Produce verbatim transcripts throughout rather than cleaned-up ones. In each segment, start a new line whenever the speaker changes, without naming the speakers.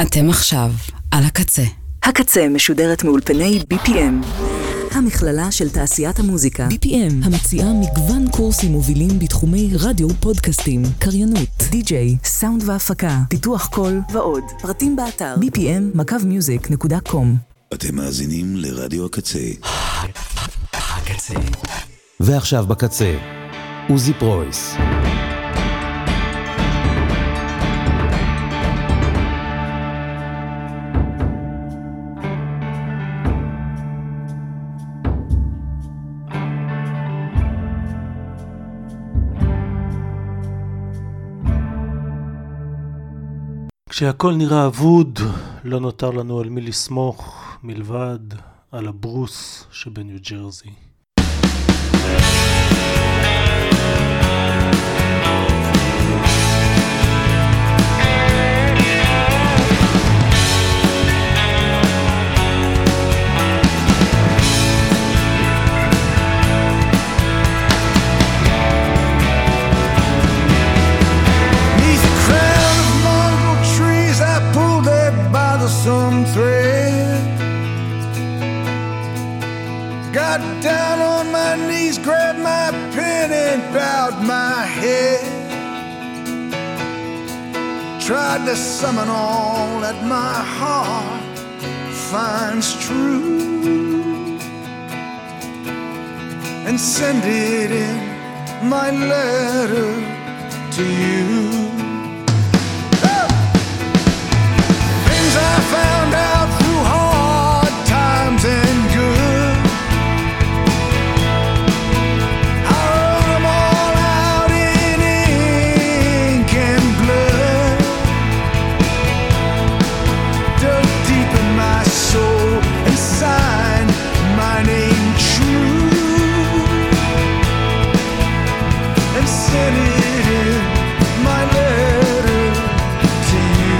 אתם עכשיו על הקצה.
הקצה משודרת מאולפני בי פי אם, המכללה של תעשיית המוזיקה.
בי פי אם המציעה מגוון קורסים מובילים בתחומי רדיו, פודקאסטים, קריינות, די-ג'יי,
סאונד והפקה, פיתוח קול ועוד. פרטים באתר בי פי אם מקו מיוזיק נקודה קום.
אתם מאזינים לרדיו הקצה.
הקצה.
ועכשיו בקצה, עוזי פרויס.
כשהכל נראה אבוד, לא נותר לנו על מי לסמוך מלבד על הברוס שבניו ג'רזי.
Some thread, got down on my knees, grabbed my pen and bowed my head, tried to summon all that my heart finds true and send it in my letter to you. I found out through hard times and good, I wrote them all out in ink and blood, dug deep in my soul and signed my name true and sent it in my letter to you.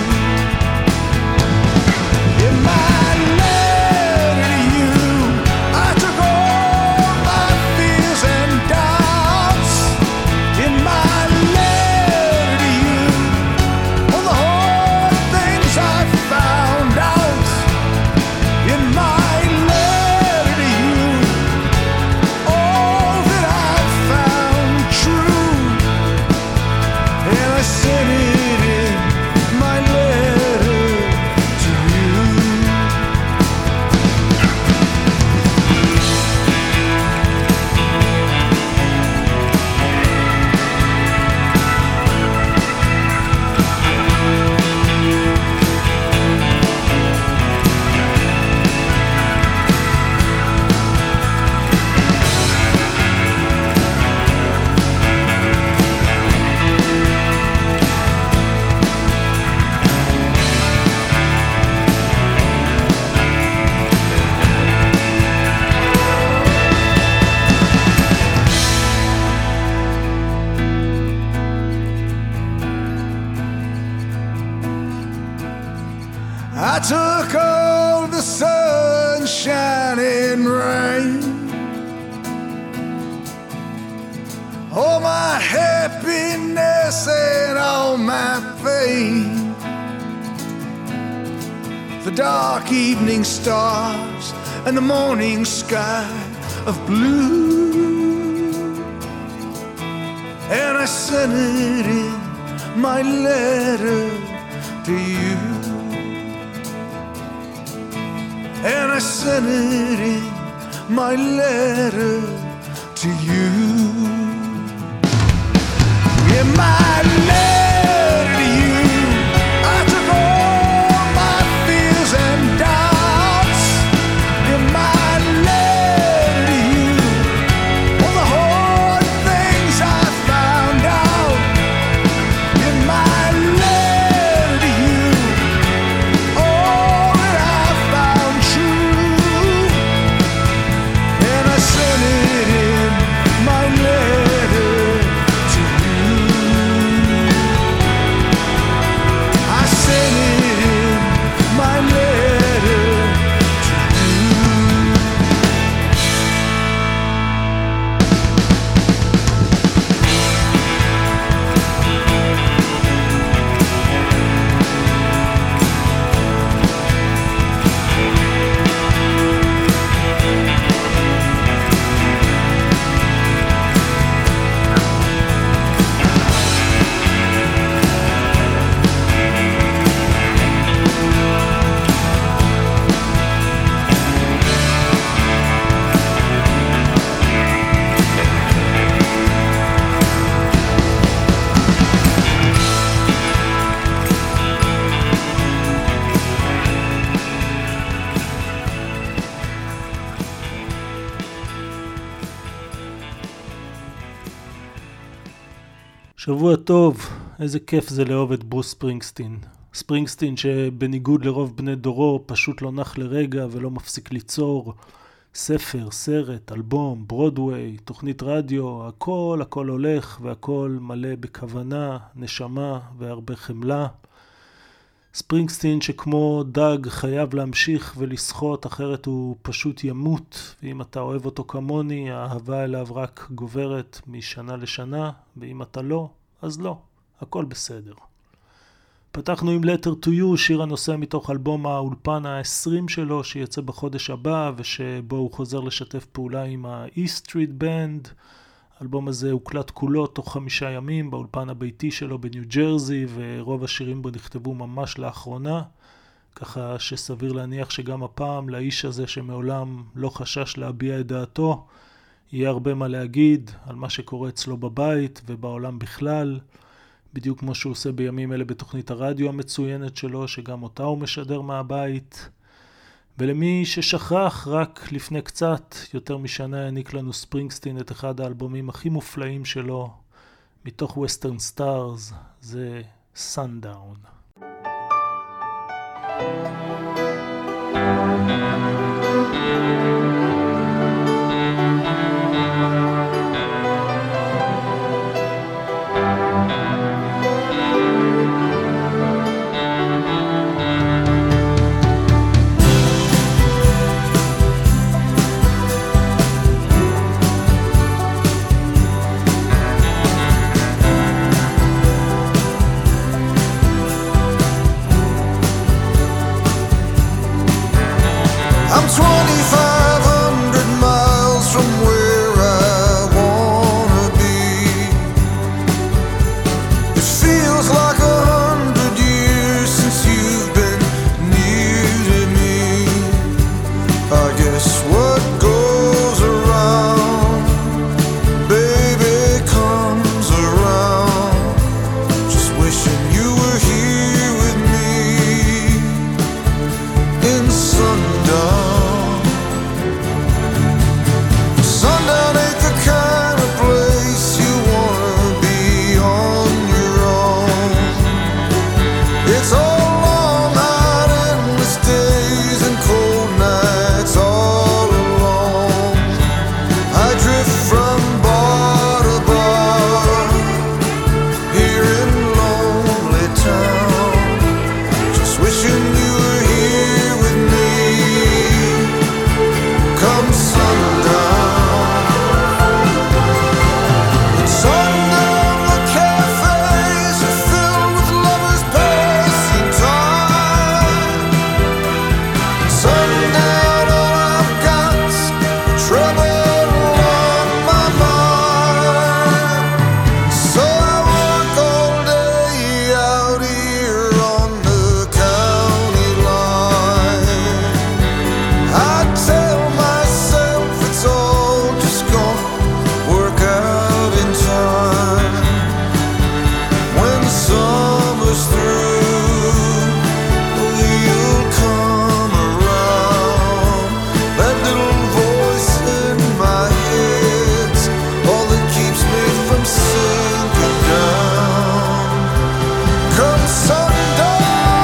I took all the sunshine and rain, all my happiness and all my pain, the dark evening stars and the morning sky of blue, and I sent it in my letter to you. And I sent it in my letter to you. In my letter to you, I took all my fears and doubts. In my letter to you, all the hard things I found out. In my letter to you, all that I found true, and I sent it in my letter to you.
שבוע טוב, איזה כיף זה לאהוב את ברוס ספרינגסטין. ספרינגסטין שבניגוד לרוב בני דורו פשוט לא נח לרגע ולא מפסיק ליצור ספר, סרט, אלבום, ברודווי, תוכנית רדיו, הכל הכל הולך והכל מלא בכוונה, נשמה והרבה חמלה. ספרינגסטין שכמו דג חייב להמשיך ולשחות, אחרת הוא פשוט ימות, ואם אתה אוהב אותו כמוני, האהבה אליו רק גוברת משנה לשנה, ואם אתה לא, אז לא, הכל בסדר. פתחנו עם Letter to You, שיר הנושא מתוך אלבום האולפן ה-עשרים שלו, שיצא בחודש הבא, ושבו הוא חוזר לשתף פעולה עם ה-E Street Band. האלבום הזה הוקלט כולו תוך חמישה ימים באולפן הביתי שלו בניו ג'רזי, ורוב השירים בו נכתבו ממש לאחרונה, ככה שסביר להניח שגם הפעם לאיש הזה שמעולם לא חשש להביע את דעתו, יהיה הרבה מה להגיד על מה שקורה אצלו בבית ובעולם בכלל, בדיוק כמו שהוא עושה בימים אלה בתוכנית הרדיו המצוינת שלו, שגם אותה הוא משדר מהבית. ולמי ששכח, רק לפני קצת יותר משנה העניק לנו ספרינגסטין את אחד האלבומים הכי מופלאים שלו מתוך ווסטרן סטארס, זה סאנדאון.
I'm twenty-five hundred miles from where I wanna be. It feels like a hundred years since you've been near to me. I guess what goes around, baby, comes around. Just wishing you were here with me in sundown. Sundown ain't the kind of place you wanna be on your own. It's all long, hot, endless days and cold nights all alone. I drift from bar to bar here in lonely town, just wishing you were here with me come sundown. Sundown, the cafes are filled with lovers passing time. Sundown, all I've got's trouble on my mind. So I work all day out here on the county line. I tell myself it's all just gonna work out in time. When summer's through, you'll come around. That little voice in my head's all that keeps me from sinking down. Come sundown.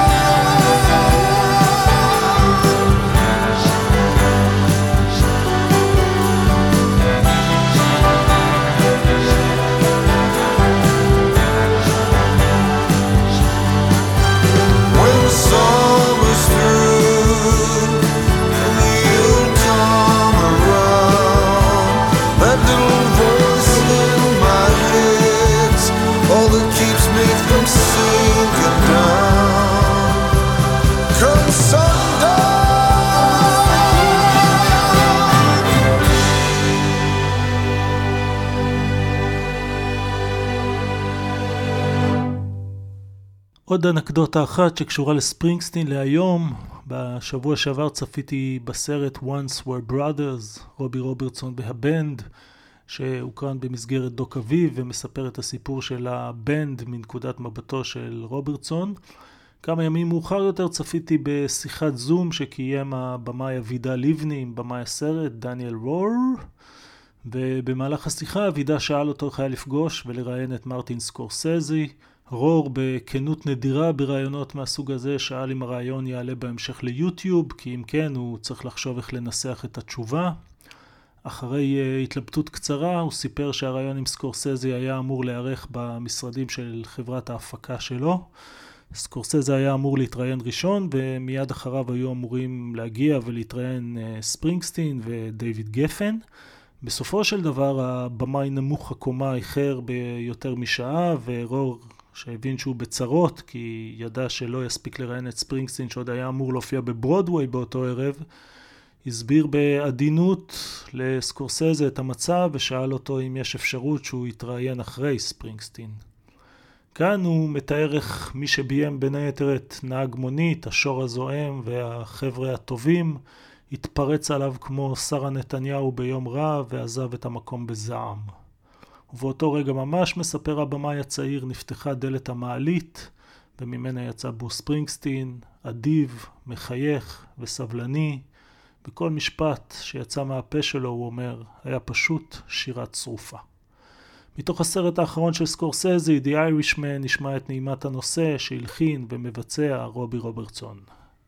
When summer's through, you'll come around. That little voice in my head's all that keeps me from sinking down. Come sundown.
עוד אנקדוטה אחת שקשורה לספרינגסטין להיום. בשבוע שעבר צפיתי בסרט Once Were Brothers, רובי רוברטסון והבנד, שהוקרן במסגרת דוק אביב ומספר את הסיפור של הבנד מנקודת מבטו של רוברטסון. כמה ימים מאוחר יותר צפיתי בשיחת זום שקיים הבמאי אבידה ליבני עם במאי הסרט דניאל רור, ובמהלך השיחה הוידה שאל אותו איך היה לפגוש ולראיין את מרטין סקורסזי. רור בכנות נדירה ברעיונות מהסוג הזה שאל אם הרעיון יעלה בהמשך ליוטיוב, כי אם כן הוא צריך לחשוב איך לנסח את התשובה. אחרי uh, התלבטות קצרה הוא סיפר שהרעיון עם סקורסזי היה אמור להיערך במשרדים של חברת ההפקה שלו. סקורסזי היה אמור להתראיין ראשון, ומיד אחריו היו אמורים להגיע ולהתראיין uh, ספרינגסטין ודייוויד גפן. בסופו של דבר הבמאי נמוך הקומה איחר ביותר משעה, ורור שהבין שהוא בצרות כי ידע שלא יספיק לראיין את ספרינגסטין שעוד היה אמור להופיע בברודווי באותו ערב, הסביר בעדינות לסקורסזה את המצב ושאל אותו אם יש אפשרות שהוא יתראיין אחרי ספרינגסטין. כאן הוא מתאר איך מי שביים בין היתר את נהג מונית, השור הזועם והחבר'ה הטובים התפרץ עליו כמו שרה נתניהו ביום רע ועזב את המקום בזעם. ובאותו רגע ממש, מספר הבמאי הצעיר, נפתחה דלת המעלית וממנה יצא ברוס ספרינגסטין, אדיב, מחייך וסבלני. בכל משפט שיצא מהפה שלו הוא אומר, היה פשוט שירת שרופה. מתוך הסרט האחרון של סקורסזי, The Irishman, נשמע את נעימת הנושא שהלחין ומבצע רובי רוברטסון.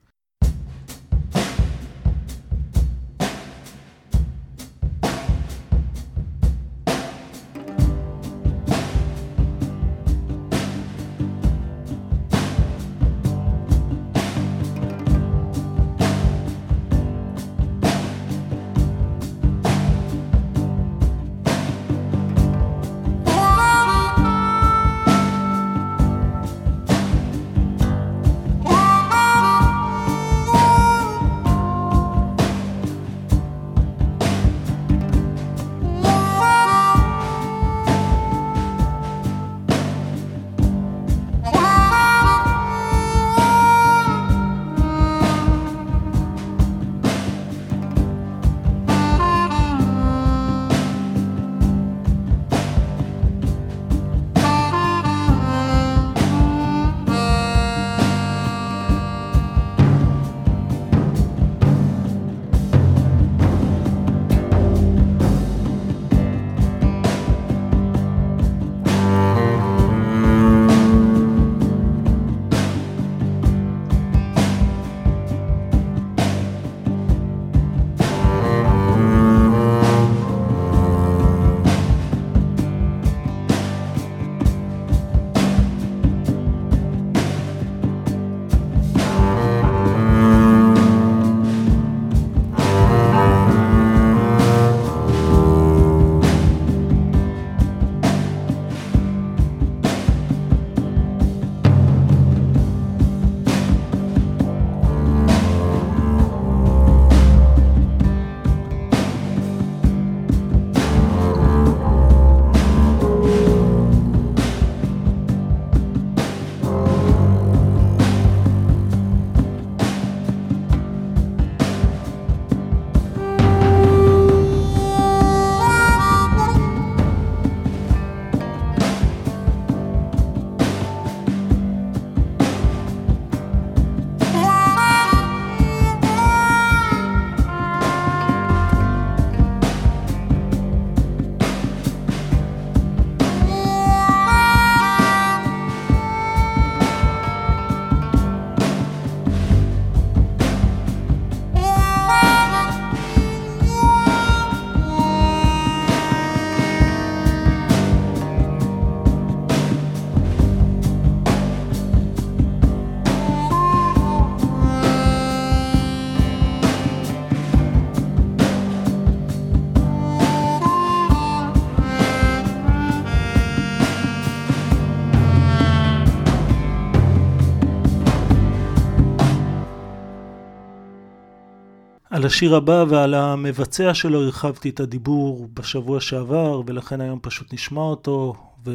על השיר הבא ועל המבצע שלו הרחבתי את הדיבור בשבוע שעבר, ולכן היום פשוט נשמע אותו,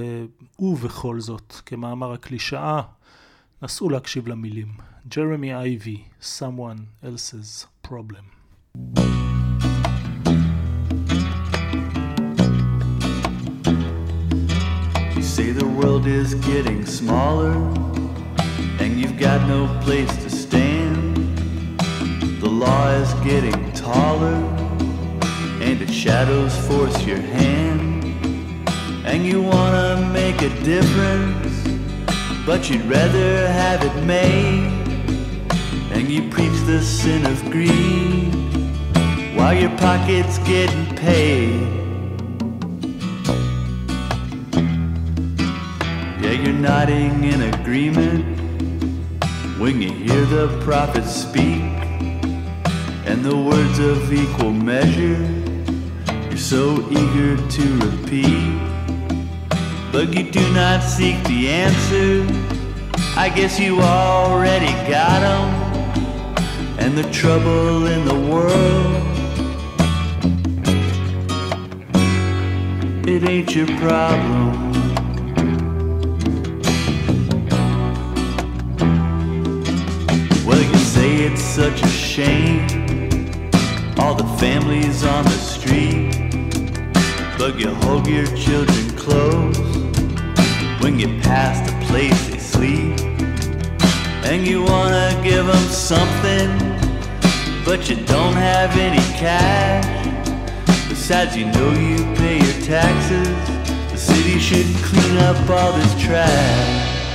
ובכל זאת, כמאמר הקלישאה, נסו להקשיב למילים. ג'רמי אייבי, Someone Else's Problem.
You say the world is getting smaller, and you've got no place to stand. The law is getting taller, and its shadows force your hand, and you wanna make a difference, but you'd rather have it made, and you preach the sin of greed while your pocket's getting paid. Yeah, you're nodding in agreement when you hear the prophets speak, and the words of equal measure you're so eager to repeat, but you do not seek the answer. I guess you already got 'em, and the trouble in the world, it ain't your problem. Well, you say it's such a shame, all the families on the street, but you hug your children close when you pass the place they sleep, and you wanna give them something, but you don't have any cash. Besides, you know you pay your taxes, the city should clean up all this trash.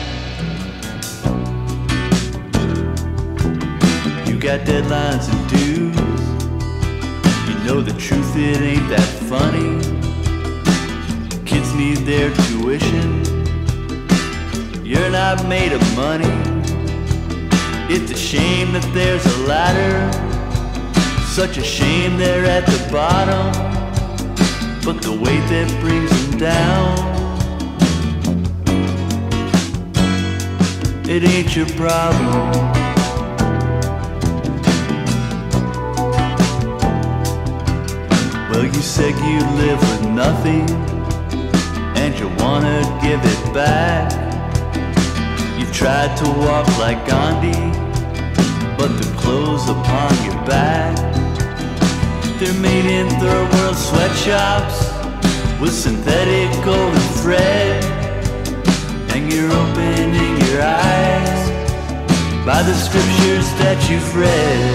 You got deadlines and dues, you know the truth, it ain't that funny. Kids need their tuition, you're not made of money. It's a shame that there's a ladder, such a shame they're at the bottom, but the weight that brings them down, it ain't your problem. Well, you said you live with nothing, and you wanna give it back. You've tried to walk like Gandhi, but the clothes upon your back, they're made in third world sweatshops with synthetic golden thread, and you're opening your eyes by the scriptures that you've read.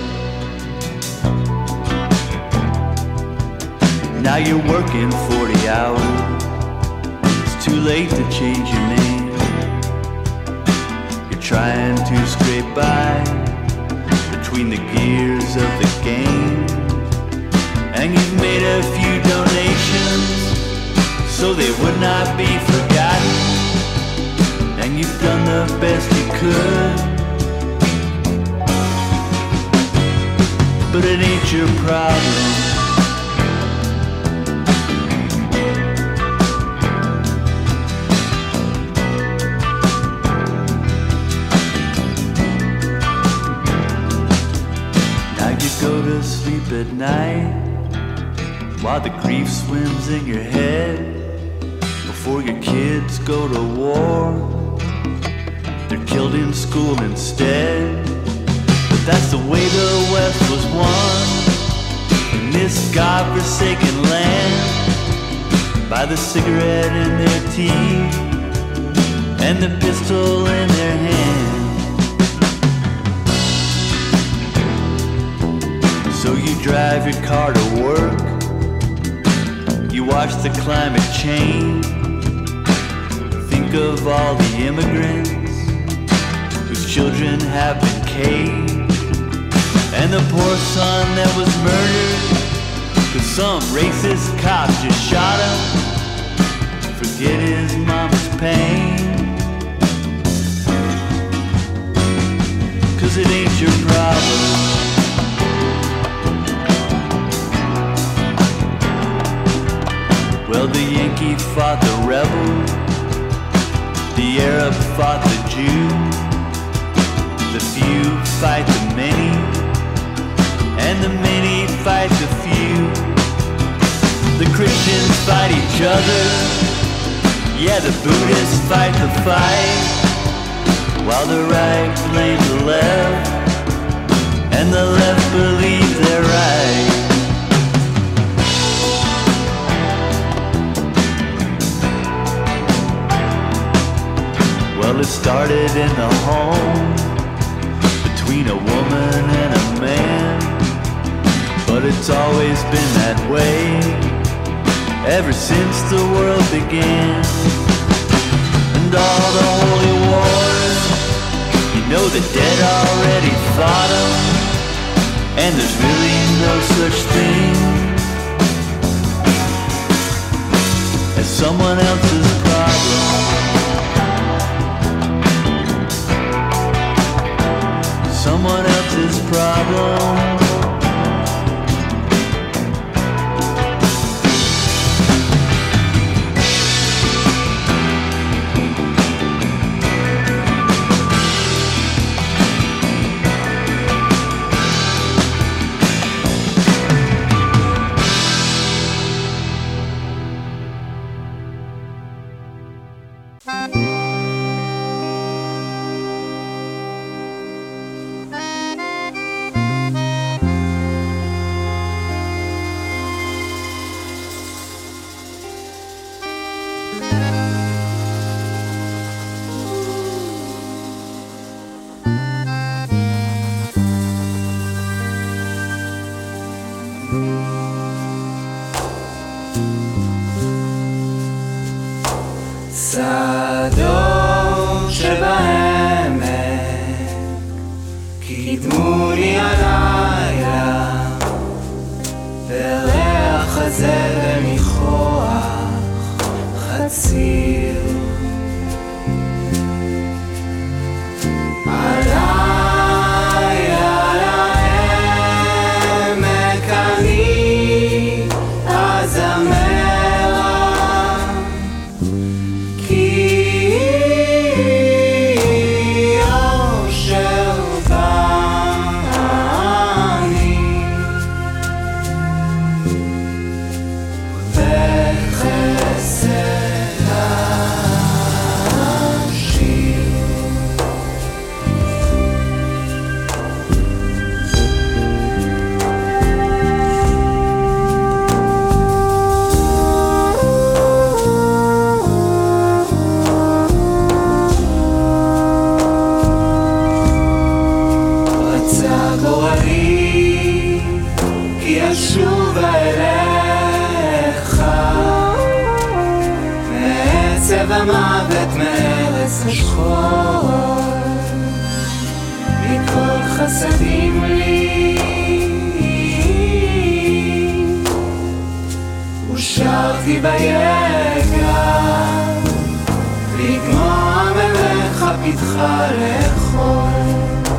Now you're working forty hours, it's too late to change your name. You're trying to scrape by between the gears of the game, and you've made a few donations so they would not be forgotten, and you've done the best you could, but it ain't your problem. Go to sleep at night while the grief swims in your head, before your kids go to war, they're killed in school instead. But that's the way the West was won in this godforsaken land, by the cigarette in their teeth and the pistol in their hand. So you drive your car to work, you watch the climate change, think of all the immigrants whose children have been caged, and the poor son that was murdered cause some racist cop just shot him. Forget his mama's pain, cause it ain't your problem. Well, the Yankee fought the rebel, the Arab fought the Jew, the few fight the many, and the many fight the few. The Christians fight each other, yeah, the Buddhists fight the fight, while the right blames the left, and the left believes they're right. Well, it started in the home between a woman and a man, but it's always been that way, ever since the world began. And all the holy wars, you know the dead already fought them, and there's really no such thing as someone else's problem. Someone else's problem.
שדות שבעמק קידמוני הלילה וריח הזרם ניחוח חציר עליי על העמק אני אזמר שוב אליך מעצב המוות מארץ השחור מכל חסדים לי ושרתי ביגע לגמוע ממך פתחה לאכול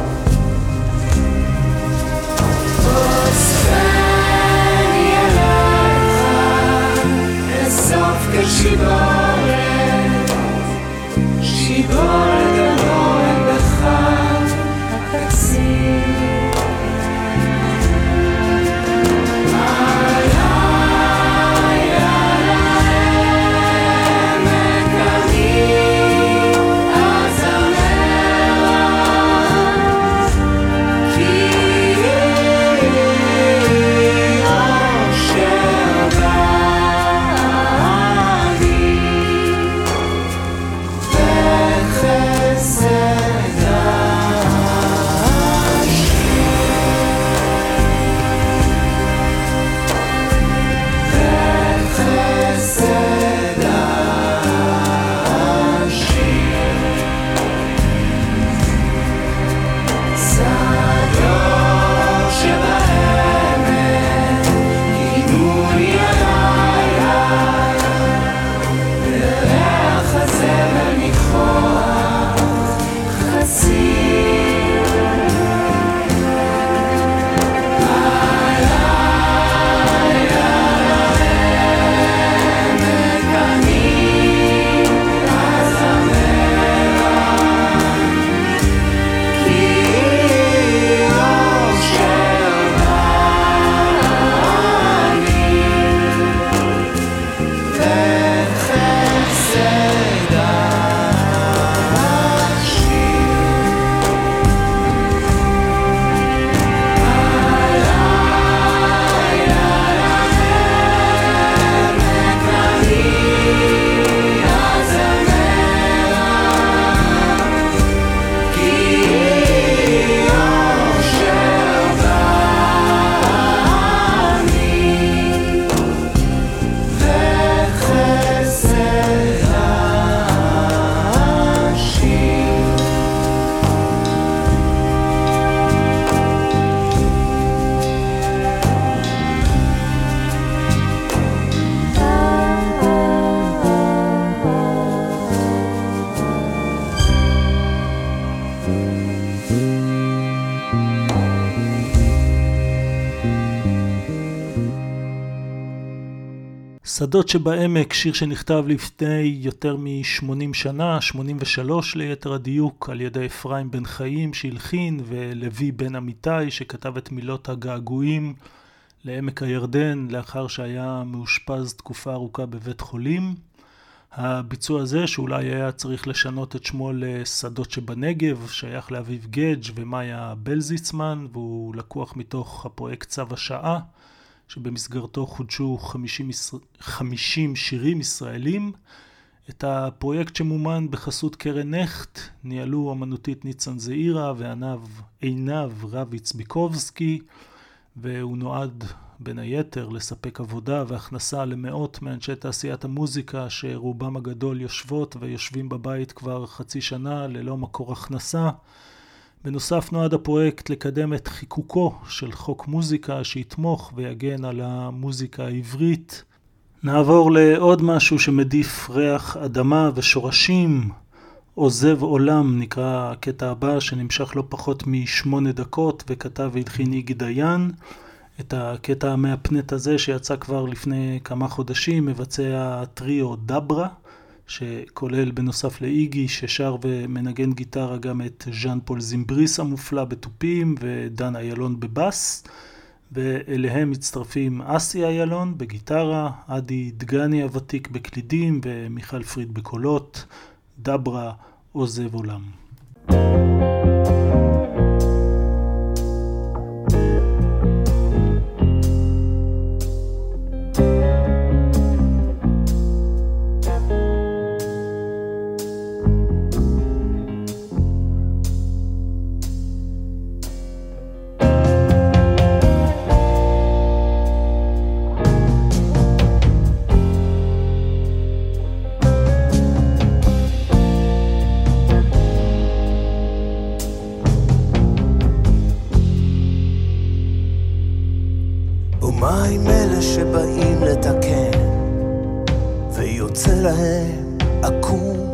סוף כשיבורת, שיבורת גלוין בך התקסיר. עליי על העמק אני אזמר כי אושר בה חסד השיר
שדות שבעמק, שיר שנכתב לפני יותר מ-שמונים שנה, שמונים ושלוש ליתר הדיוק, על ידי אפרים בן חיים שהלחין, ולוי בן אמיתי שכתב את מילות הגעגועים לעמק הירדן, לאחר שהיה מאושפז תקופה ארוכה בבית חולים. הביצוע הזה, שאולי היה צריך לשנות את שמו לשדות שבנגב, שייך לאביב גדג' ומאיה בלזיצמן, והוא לקוח מתוך הפרויקט צו השעה, שבמסגרתו חודשו חמישים, חמישים שירים ישראלים. את הפרויקט שמומן בחסות קרן נכט ניהלו אמנותית ניצן זעירה ועינב רביץ ביקובסקי, והוא נועד בין היתר לספק עבודה והכנסה למאות מאנשי תעשיית המוזיקה שרובם הגדול יושבות ויושבים בבית כבר חצי שנה ללא מקור הכנסה. בנוסף נועד הפרויקט לקדם את חיקוקו של חוק מוזיקה שיתמוך ויגן על המוזיקה העברית. נעבור לעוד משהו שמדיף ריח אדמה ושורשים. עוזב עולם נקרא הקטע הבא, שנמשך לא פחות משמונה דקות וכתב והלחין איגי דיין. את הקטע המאפנט הזה שיצא כבר לפני כמה חודשים מבצע טריו דברה, שכולל בנוסף לאיגי ששר ומנגן גיטרה גם את ז'אן פול זימבריס המופלא בטופים ודן איילון בבאס, ואליהם מצטרפים אסי איילון בגיטרה, עדי דגני הוותיק בקלידים ומיכל פריד בקולות. דברה עוזב עולם.
שבאים לתקן ויוצא להם עקום,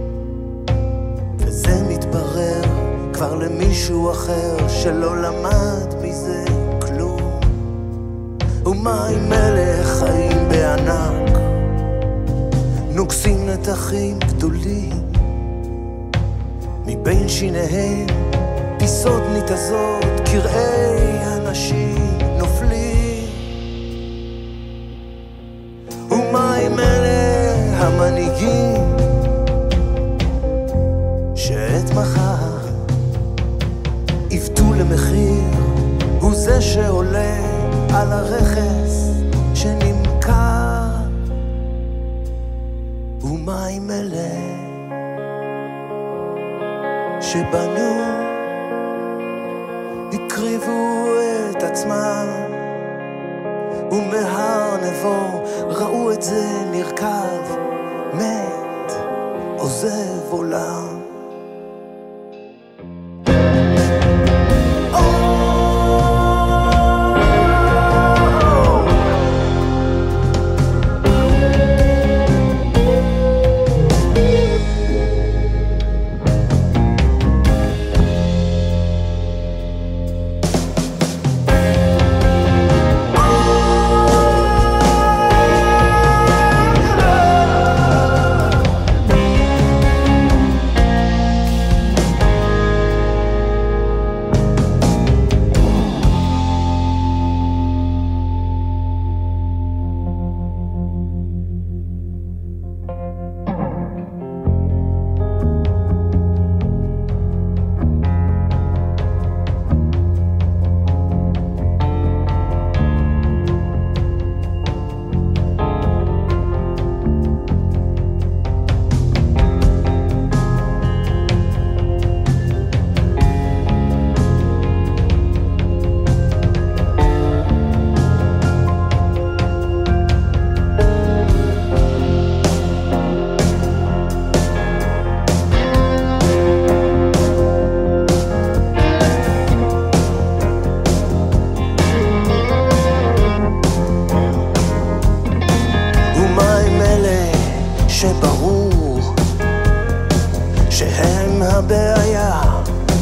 וזה מתברר כבר למישהו אחר שלא למד מזה כלום. ומה עם אלה חיים בענק, נוגסים נתחים גדולים, מבין שיניהם פיסות ניתזות, קרעי אנשים נופלים. ומה עם אלה המנהיגים שאת מחר יבטו למחיר, הוא זה שעולה על הרכס שנמכר. ומה עם אלה שבנו הקריבו את עצמם, ומהר נבו ראו את זה נרכב, מת, עוזב עולם.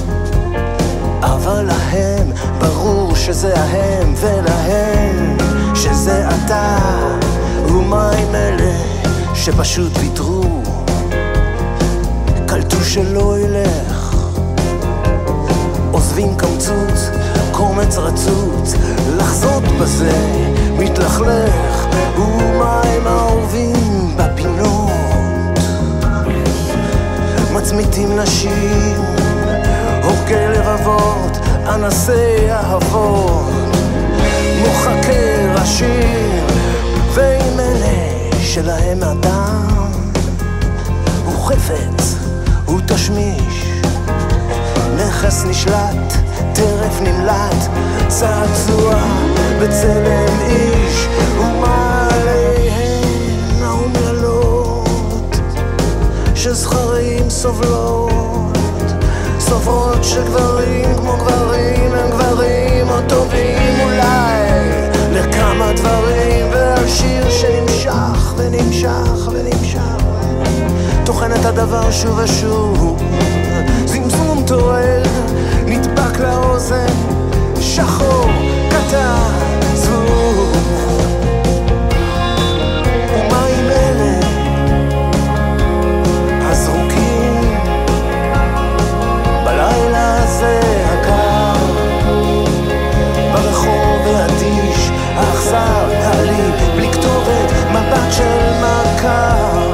שזה ההם ולהם שזה אתה, ומה עם אלה שפשוט ויתרו, קלטו שלא ילך, עוזבים קמצוץ, קומץ רצוץ, לחזות בזה, מתלכלך, ומה עם האהובים בפינות, מצמיתים נשים, הורגי לבבות, אנסי אהבות, מוחקי ראשים, ועם אלה שלהם אדם, הוא חפץ, הוא תשמיש, נכס נשלט, טרף נמלט, צעצוע בצלם איש, ומה עליהן האומללות, שזכרים סובלות, סוברות שגברים כמו גברים הם גברים או טובים אולי לכמה דברים, ועל שיר שנמשך ונמשך ונמשך טוחן את הדבר שוב ושוב, זמזום טועל נדבק לאוזן, שחור קטן זבוב, ומה עם אלה הזרוקים בלילה הזה הקר, ברחוב האדיש האכזר העלי, בלי כתובת, מבט של מכר,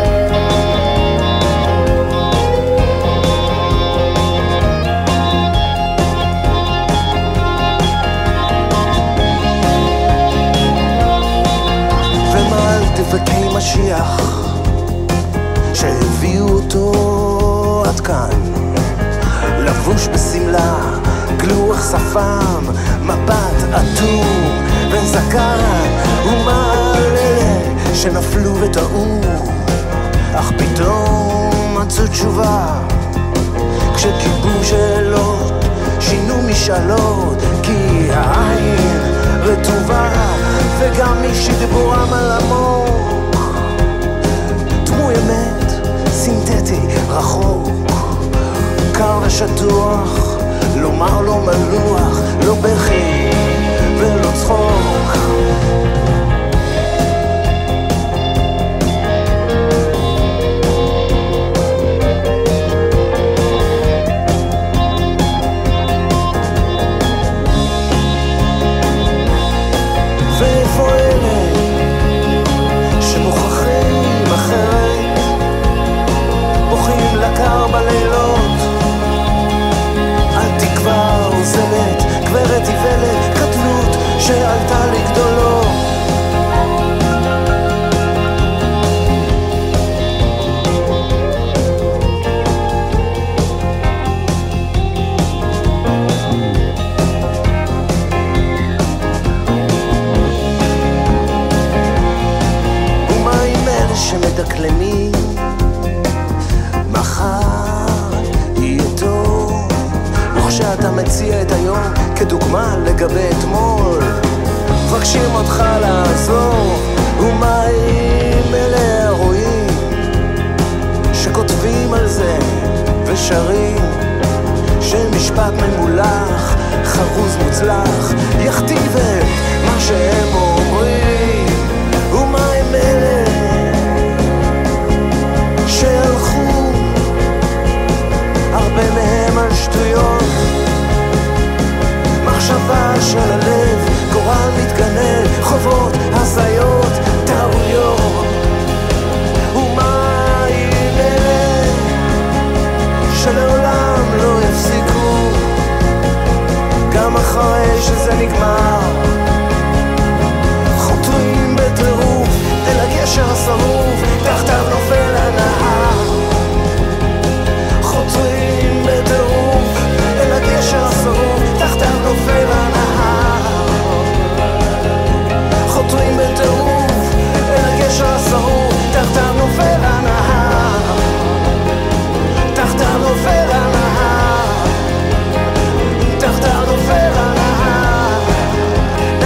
דבקי משיח שהביאו אותו עד כאן, לבוש בסמלה, גלוח שפם, מבט אטום בן זקן, ומעלה שנפלו וטעו, אך פתאום מצאו תשובה, כשקיבלו שאלות שינו משאלות, כי העין רטובה וגם מי שדיבורם על עמוק, דמוי אמת, סינתטי, רחוק, קר ושטוח, לומר לא מלוח, לא בכי ולא צחוק. קר בלילות, על תקווה עוזלת, גברת איוולת, קטנות שעלתה לגדולות. ומה עם אלה שמדקלמים שאתה מציע את היום כדוגמה לגבי אתמול, מבקשים אותך לעזור, ומה עם אלה הרואים שכותבים על זה ושרים שמשפט ממולח, חרוז מוצלח יכתיב את מה שהם אומרים, ומה עם אלה שהלכו הרבה מהם על שטויות, מחשבה של הלב, גורל מתגנב, חובות, הזיות, טעויות, ומה עם אלה שלעולם לא יפסיקו, גם אחרי שזה נגמר, חותרים בטירוף אל הגשר השרוף, תחתיו נופל הנהר, חותרים בטירוף אל הגשר השרוף, תחתיו נופל הנהר, חותרים בטירוף אל הגשר השרוף, תחתיו נופל הנהר, תחתיו נופל הנהר, תחתיו נופל הנהר,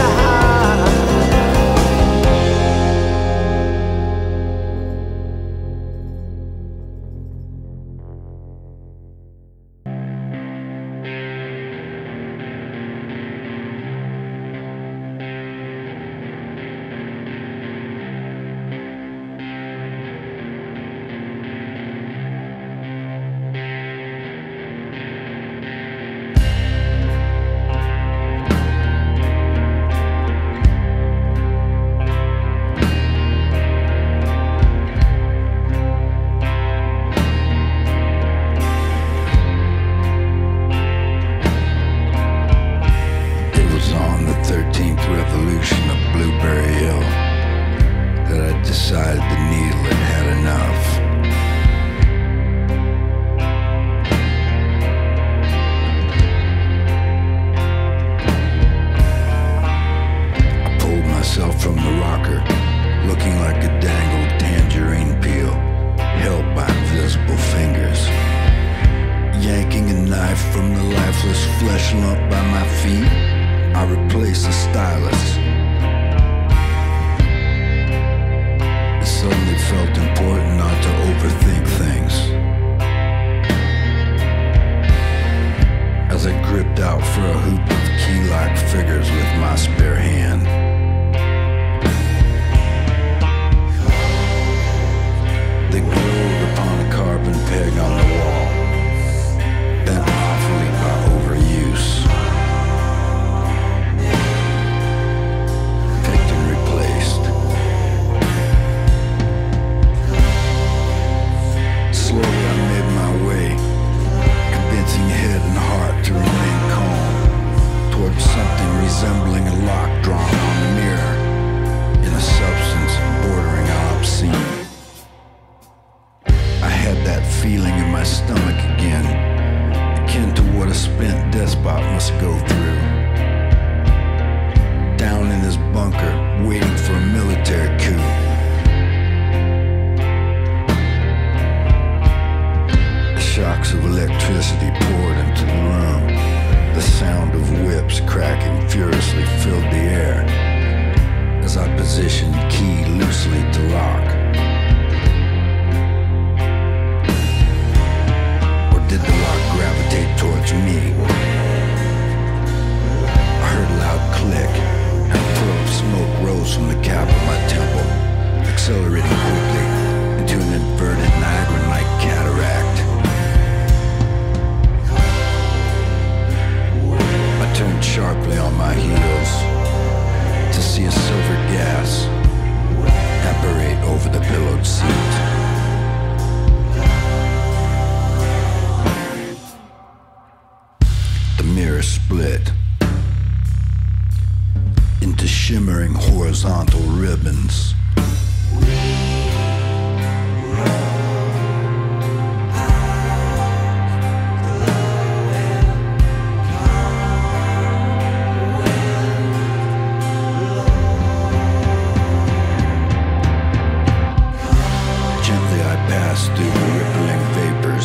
by my feet, I replace the stylus. It suddenly felt important not to overthink things. As I gripped out for a hoop of key-like figures with my spare hand. They glowed upon a carbon peg on the wall, bent awfully by overuse. Picked and replaced. Slowly I made my way, convincing head and heart to remain calm, towards something resembling a lock drawn on the mirror, in a substance bordering on obscene. I had that feeling in my stomach again, akin to what a spent despot must go through. Down in his bunker, waiting for a military coup. The shocks of electricity poured into the room. The sound of whips cracking furiously filled the air as I positioned key loosely to lock. Did the lock gravitate towards me? I heard a loud click, and a puff of smoke rose from the cap of my temple, accelerating quickly into an inverted Niagara-like cataract. I turned sharply on my heels to see a silver gas apparate over the pillowed seat. Mirror split into shimmering horizontal ribbons. Gently I passed through the rippling vapors.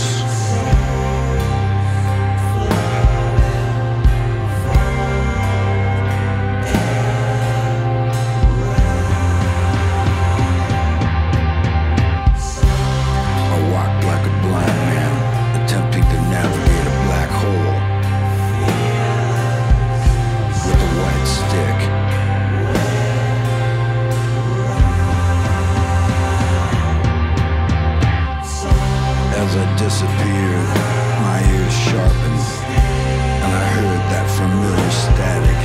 Disappeared, my ears sharpened, and I heard that familiar static.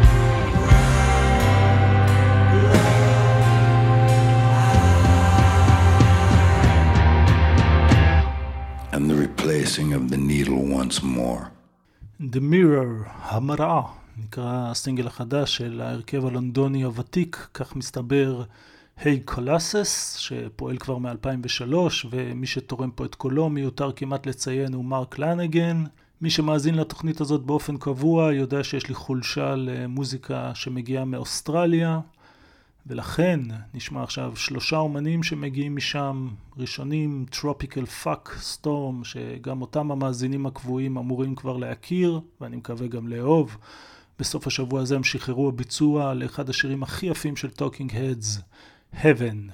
And the replacing of the needle once more.
The Mirror, המראה, נקרא הסינגל החדש של ההרכב הלונדוני הוותיק, כך מסתבר, היי קולאסס, שפועל כבר מ-אלפיים ושלוש, ומי שתורם פה את קולו מיותר כמעט לציין הוא מרק לנגן. מי שמאזין לתוכנית הזאת באופן קבוע יודע שיש לי חולשה למוזיקה שמגיעה מאוסטרליה, ולכן נשמע עכשיו שלושה אומנים שמגיעים משם. ראשונים, Tropical Fuck Storm, שגם אותם המאזינים הקבועים אמורים כבר להכיר, ואני מקווה גם לאהוב. בסוף השבוע הזה הם שחררו הביצוע לאחד השירים הכי יפים של Talking Heads, Heaven.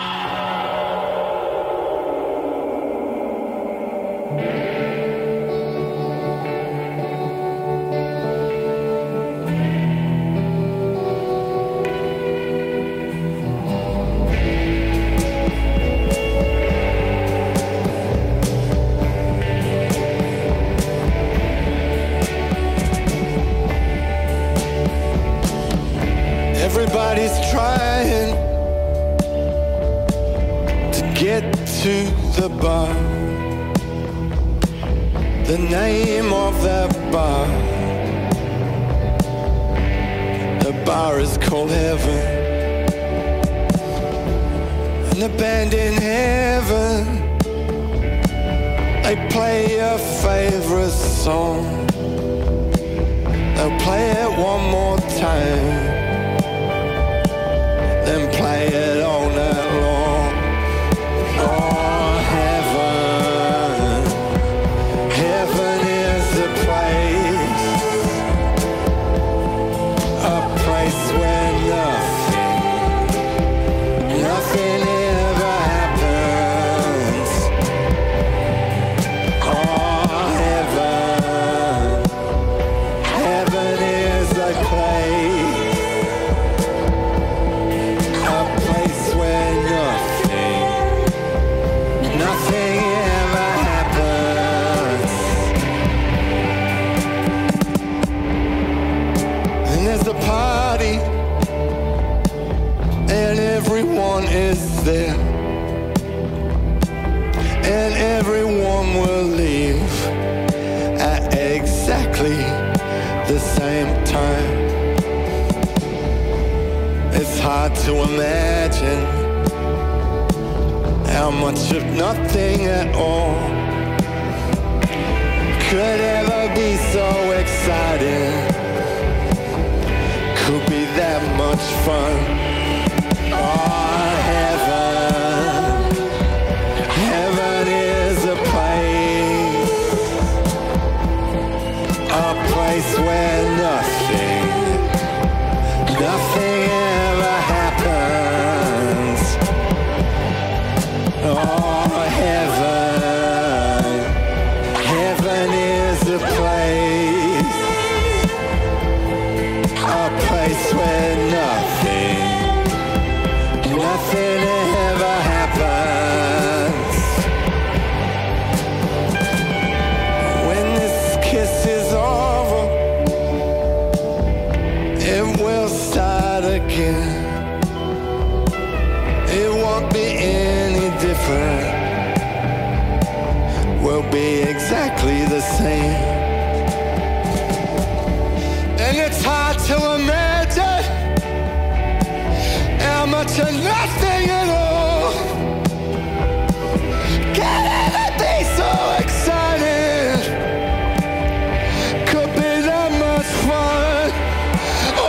Everybody's trying to get to the bar. The name of that bar, the bar is called Heaven. And the band in Heaven, they play your favorite song. They'll play it one more time, then play it all night long. Oh, heaven, heaven is the place
everyone is there, and everyone will leave at exactly the same time. It's hard to imagine how much of nothing at all could ever be so exciting, could be that much fun. Oh, heaven, heaven is a place, a place where nothing, nothing ever happens. Oh, heaven, heaven is a place, a place where nothing, nothing ever happens. When this kiss is over, it will start again. It won't be any different, we'll be exactly the same. And it's hard to imagine how much of nothing at all can ever be so exciting, could be that much fun. Oh,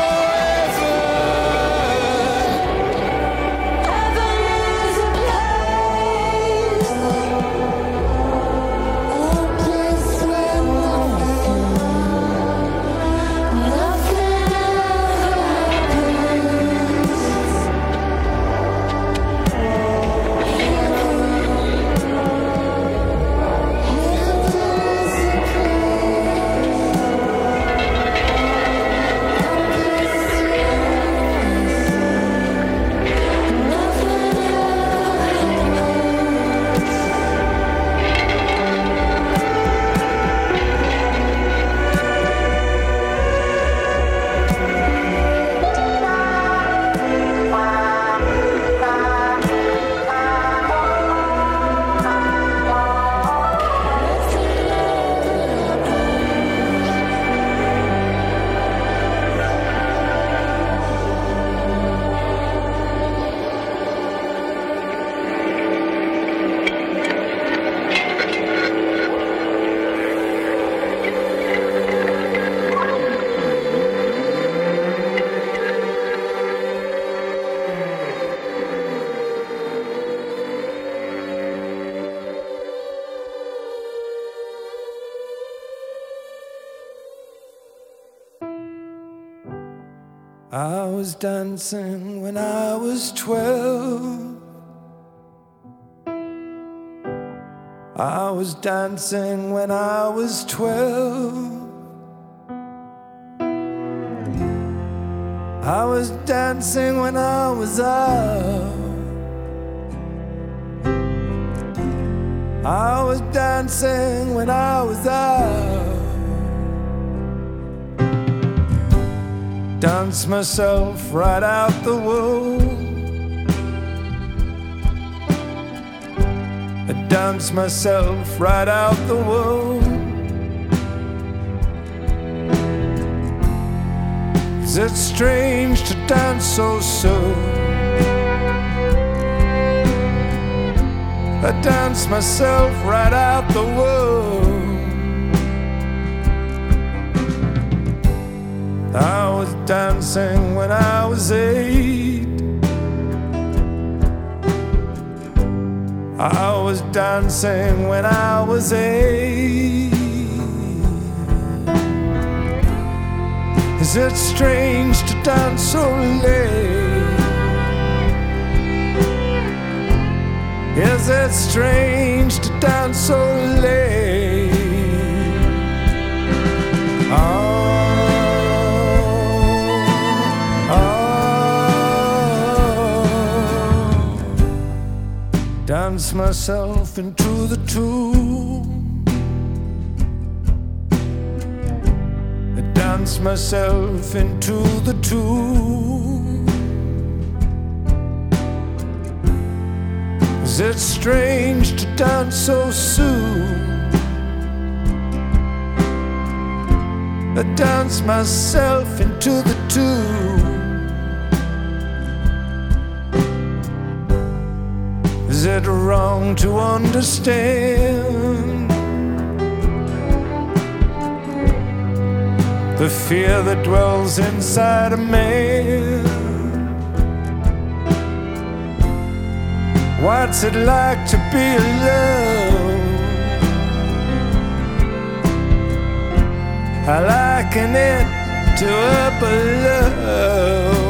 I was dancing when I was twelve. I was dancing when I was twelve. I was dancing when I was out. I was dancing when I was out. Dance myself right out the womb. I dance myself right out the womb. Is it strange to dance so soon? I dance myself right out the womb. I was dancing when I was eight. I was dancing when I was eight. Is it strange to dance so late? Is it strange to dance so late? Oh. Dance myself into the tomb. I dance myself into the tomb. Is it strange to dance so soon? I dance myself into the tune. Is it wrong to understand the fear that dwells inside a man? What's it like to be alone? I liken it to up alone.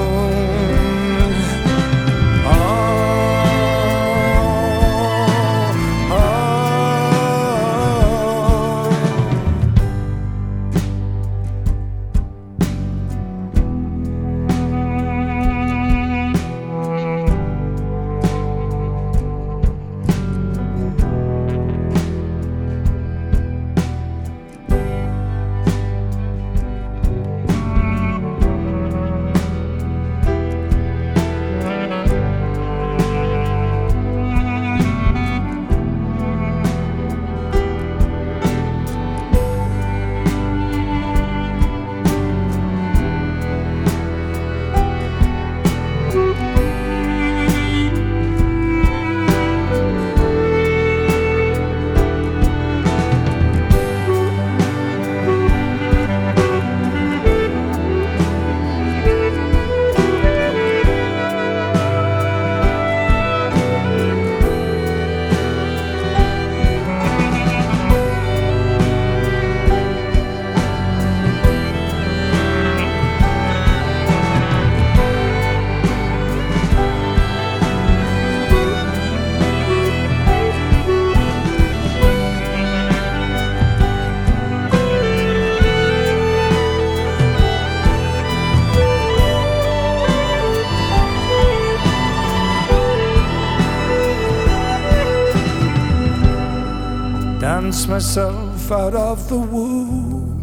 Dance myself out of the womb.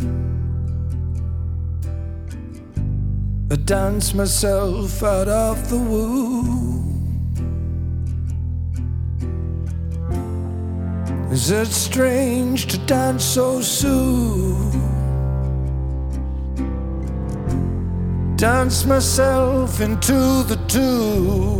I dance myself out of the womb. Is it strange to dance so soon? Dance myself into the tune.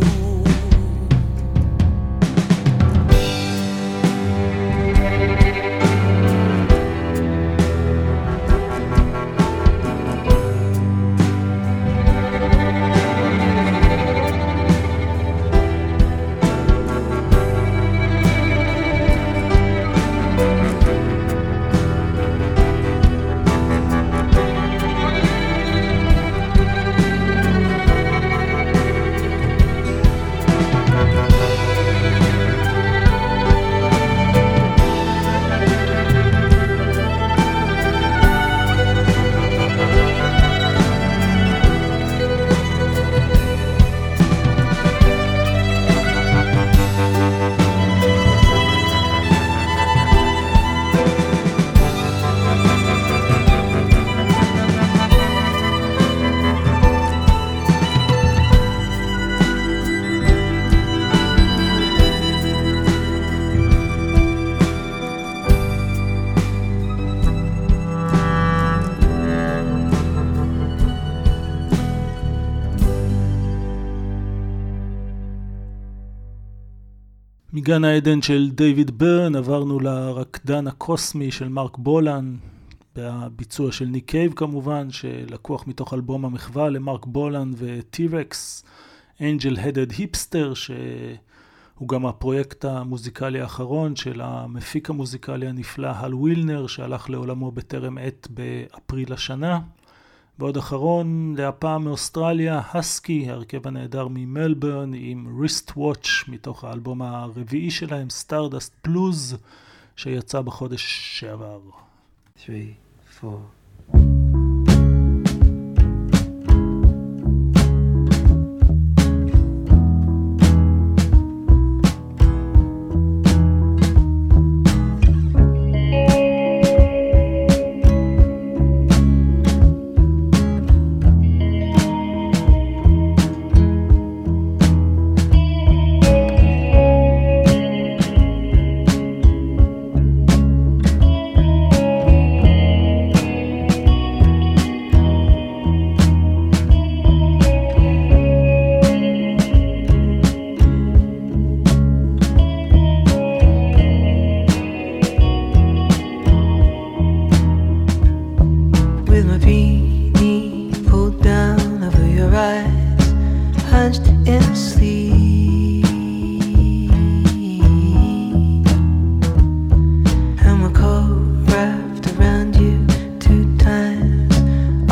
מגן העדן של דיוויד ברן עברנו לרקדן הקוסמי של מרק בולן, בביצוע של ניק קייב כמובן, שלקוח מתוך אלבום המחווה למרק בולן וטי-רקס, אנג'ל הדד היפסטר, שהוא גם הפרויקט המוזיקלי האחרון של המפיק המוזיקלי הנפלא הל וילנר, שהלך לעולמו בטרם עת באפריל השנה. בעוד אחרון, להפעם מאוסטרליה, הסקי, הרכב הנהדר ממלבורן, עם ריסט וואץ' מתוך האלבום הרביעי שלהם, סטארדסט בלוז, שיצא בחודש שעבר.
three, four.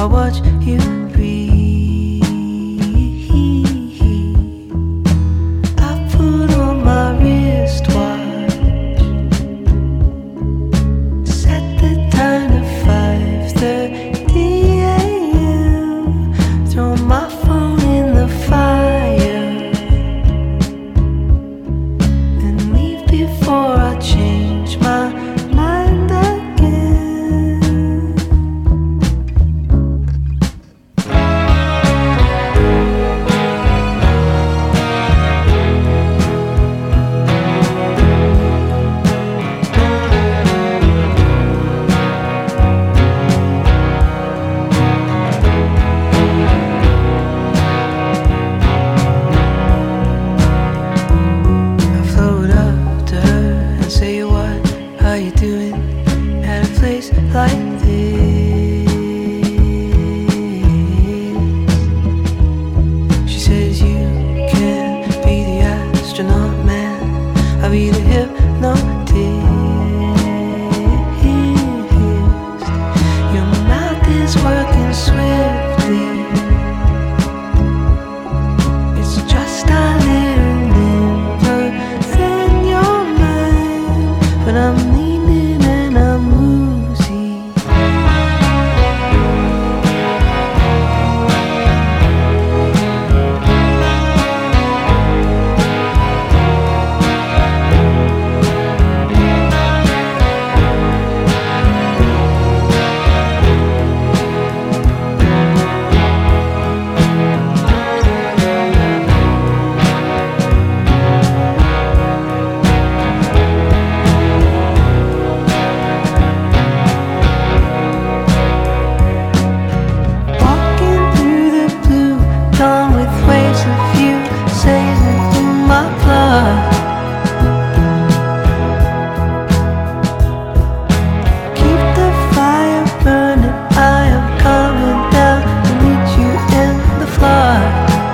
I watch you breathe. I put on my wristwatch, set the time to five thirty a.m. Throw my phone in the fire and leave before I change my mind again. I float up to her and say, what are you doing at a place like this? She says, you can be the astronaut man, I'll be the hypnotist. Your mouth is working swiftly, it's just a little limber than your mind, but I'm leaning and I'm woozy. Walking through the blue dawn with waves of you sailing through my blood. Keep the fire burning, I am coming down to meet you in the flood.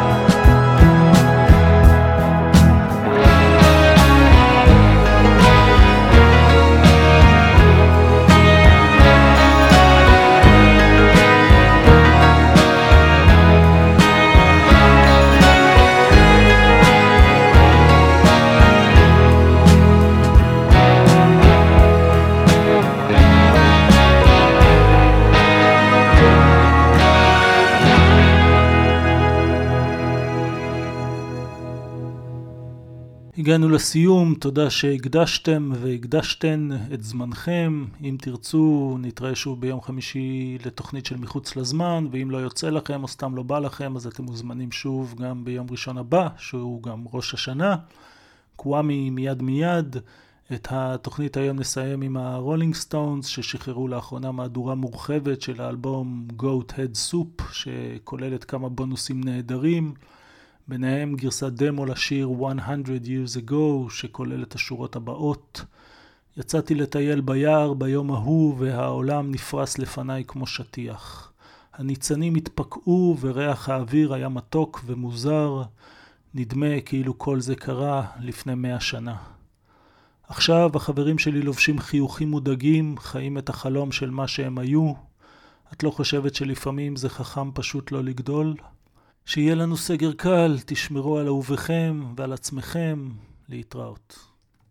הגענו לסיום, תודה שהקדשתם והקדשתן את זמנכם. אם תרצו, נתראה שוב ביום חמישי לתוכנית של מחוץ לזמן, ואם לא יוצא לכם או סתם לא בא לכם, אז אתם מוזמנים שוב גם ביום ראשון הבא, שהוא גם ראש השנה. קוואמי מיד מיד. את התוכנית היום נסיים עם הרולינג סטונס, ששחררו לאחרונה מהדורה מורחבת של האלבום Goat Head Soup, שכוללת כמה בונוסים נהדרים. ביניהם גרסת דמו לשיר one hundred years ago, שכולל את השורות הבאות. יצאתי לטייל ביער ביום ההוא, והעולם נפרס לפניי כמו שטיח. הניצנים התפקעו, וריח האוויר היה מתוק ומוזר. נדמה כאילו כל זה קרה לפני מאה שנה. עכשיו החברים שלי לובשים חיוכים מודאגים, חיים את החלום של מה שהם היו. את לא חושבת שלפעמים זה חכם פשוט לא לגדול? שיהיה לנו סגר קל, תשמרו על אהוביכם ועל עצמכם, להתראות.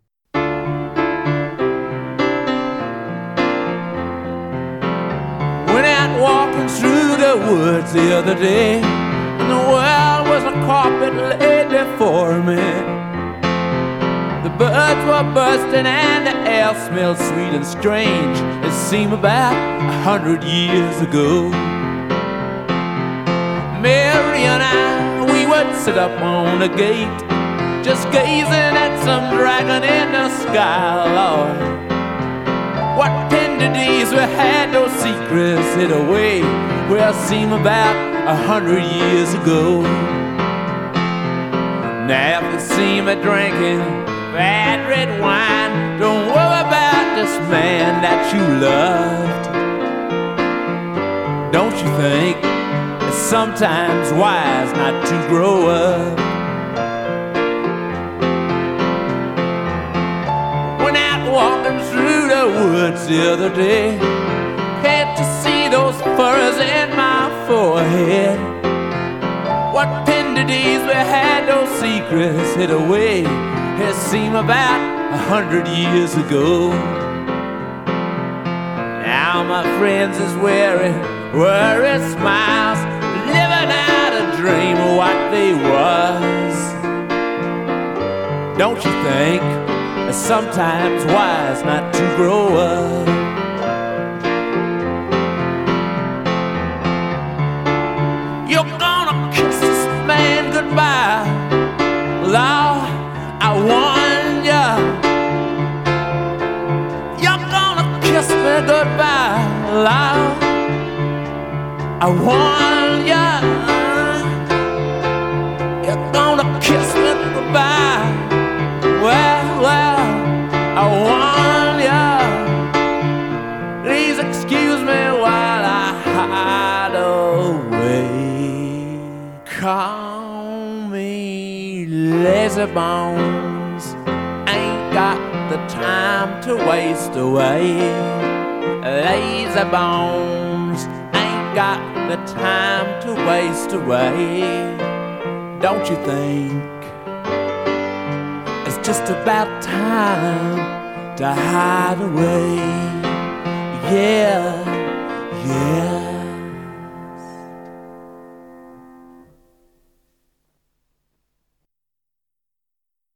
Went out walking through the woods the other day, and the world was a carpet laid before me. The birds were bursting and the air smelled sweet and strange. It seemed about a hundred years ago. Mary and I, we would sit up on the gate, just gazing at some dragon in the sky, Lord. What tender days we had, those secrets hid away, well, seem about a hundred years ago. Now if you see me drinking bad red wine, don't worry about this man that you loved. Don't you think it's sometimes wise not to grow up? Went out walking through the woods the other day, can't you see those furrows in my ahead. What tender days we had, those secrets hid away. It seemed about a hundred years ago. Now my friends is wearing worried smiles, living out a dream of what they was. Don't you think it's sometimes wise not to grow up? You're gonna kiss this man goodbye, Lord, I warn ya. You're gonna kiss me goodbye, Lord, I warn ya. You're gonna kiss me goodbye. Well, well, I warn ya. Please excuse me while I hide away. Call me lazy bones, ain't got the time to waste away. Lazy bones, ain't got the time to waste away. Don't you think it's just about time to hide away? Yeah, yeah.